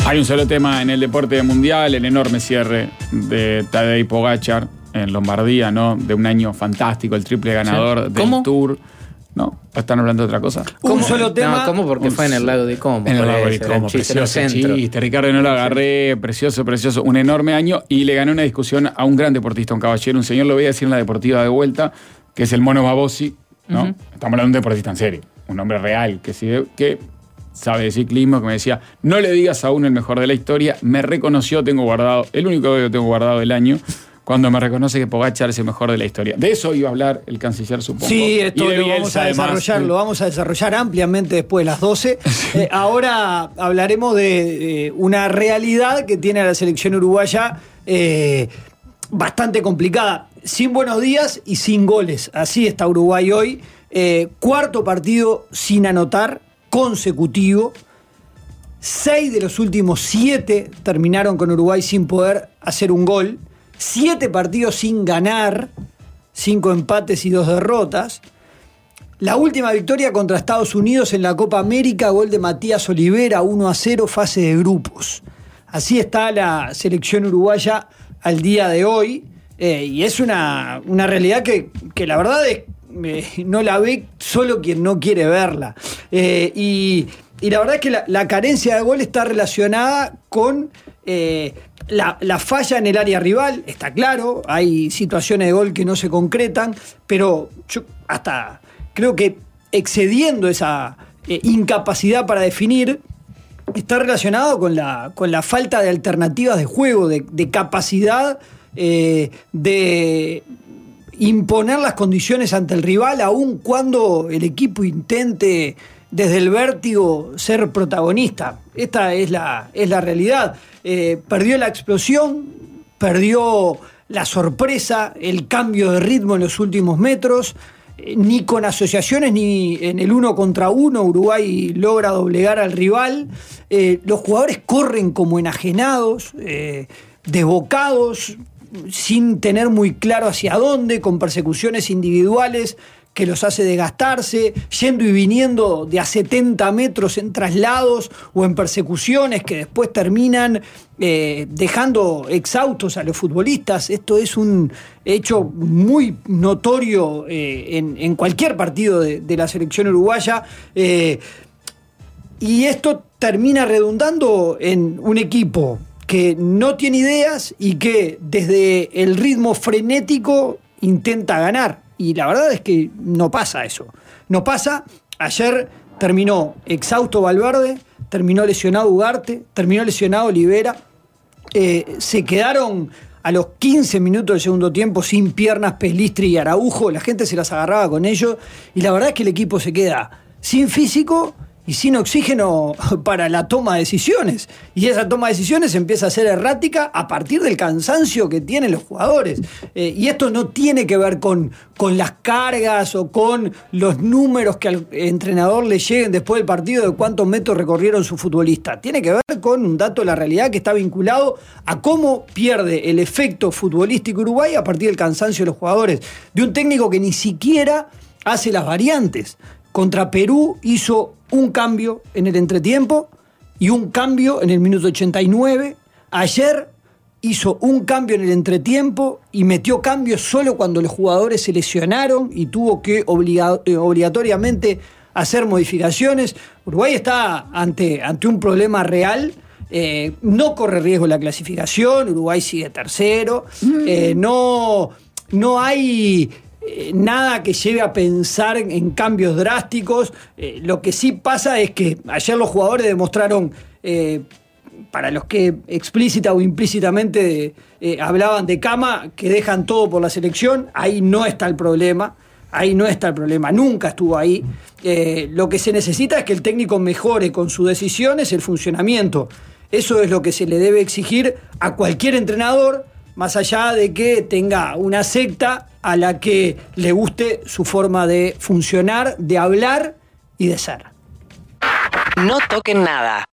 Hay un solo tema en el deporte mundial, el enorme cierre de Tadej Pogačar en Lombardía, ¿no? De un año fantástico, el triple ganador del Tour. ¿No? ¿Están hablando de otra cosa? Un solo tema. No, ¿cómo? Porque fue en el lago de Como. En el lago de Como, precioso chiste. Ricardo, no lo agarré, precioso. Un enorme año y le gané una discusión a un gran deportista, un caballero, un señor, lo voy a decir en la deportiva de vuelta, que es el Mono Babossi, ¿no? Estamos hablando de un deportista en serio, un hombre real, que sabe de ciclismo, que me decía, no le digas a uno el mejor de la historia, me reconoció, tengo guardado, el único que tengo guardado del año, cuando me reconoce que Pogačar es el mejor de la historia. De eso iba a hablar el canciller, supongo. Sí, esto lo vamos a desarrollar ampliamente después de las 12. Ahora hablaremos de una realidad que tiene la selección uruguaya bastante complicada. Sin buenos días y sin goles. Así está Uruguay hoy. Cuarto partido sin anotar, consecutivo. 6 de los últimos 7 terminaron con Uruguay sin poder hacer un gol. 7 partidos sin ganar, 5 empates y 2 derrotas. La última victoria contra Estados Unidos en la Copa América, gol de Matías Olivera, 1-0, fase de grupos. Así está la selección uruguaya al día de hoy. Y es una realidad que la verdad es no la ve solo quien no quiere verla. Y la verdad es que la carencia de gol está relacionada con la falla en el área rival, está claro, hay situaciones de gol que no se concretan, pero yo hasta creo que excediendo esa incapacidad para definir, está relacionado con la falta de alternativas de juego, de capacidad de imponer las condiciones ante el rival, aun cuando el equipo intente desde el vértigo ser protagonista. Esta es la realidad. Perdió la explosión, perdió la sorpresa, el cambio de ritmo en los últimos metros. Ni con asociaciones ni en el 1 contra 1 Uruguay logra doblegar al rival. Los jugadores corren como enajenados, desbocados, sin tener muy claro hacia dónde, con persecuciones individuales que los hace desgastarse, yendo y viniendo de a 70 metros en traslados o en persecuciones que después terminan dejando exhaustos a los futbolistas. Esto es un hecho muy notorio en cualquier partido de la selección uruguaya, y esto termina redundando en un equipo que no tiene ideas y que desde el ritmo frenético intenta ganar. Y la verdad es que no pasa eso. No pasa. Ayer terminó exhausto Valverde, terminó lesionado Ugarte, terminó lesionado Olivera. Se quedaron a los 15 minutos del segundo tiempo sin piernas Pelistri y Araujo. La gente se las agarraba con ellos. Y la verdad es que el equipo se queda sin físico y sin oxígeno para la toma de decisiones. Y esa toma de decisiones empieza a ser errática a partir del cansancio que tienen los jugadores. Y esto no tiene que ver con las cargas o con los números que al entrenador le lleguen después del partido de cuántos metros recorrieron su futbolista. Tiene que ver con un dato de la realidad que está vinculado a cómo pierde el efecto futbolístico Uruguay a partir del cansancio de los jugadores. De un técnico que ni siquiera hace las variantes. Contra Perú hizo un cambio en el entretiempo y un cambio en el minuto 89. Ayer hizo un cambio en el entretiempo y metió cambios solo cuando los jugadores se lesionaron y tuvo que obligatoriamente hacer modificaciones. Uruguay está ante un problema real. No corre riesgo la clasificación. Uruguay sigue tercero. No hay nada que lleve a pensar en cambios drásticos. Lo que sí pasa es que ayer los jugadores demostraron, para los que explícita o implícitamente hablaban de Cama, que dejan todo por la selección. Ahí no está el problema. Nunca estuvo ahí. Lo que se necesita es que el técnico mejore con sus decisiones el funcionamiento. Eso es lo que se le debe exigir a cualquier entrenador, más allá de que tenga una secta a la que le guste su forma de funcionar, de hablar y de ser. No toquen nada.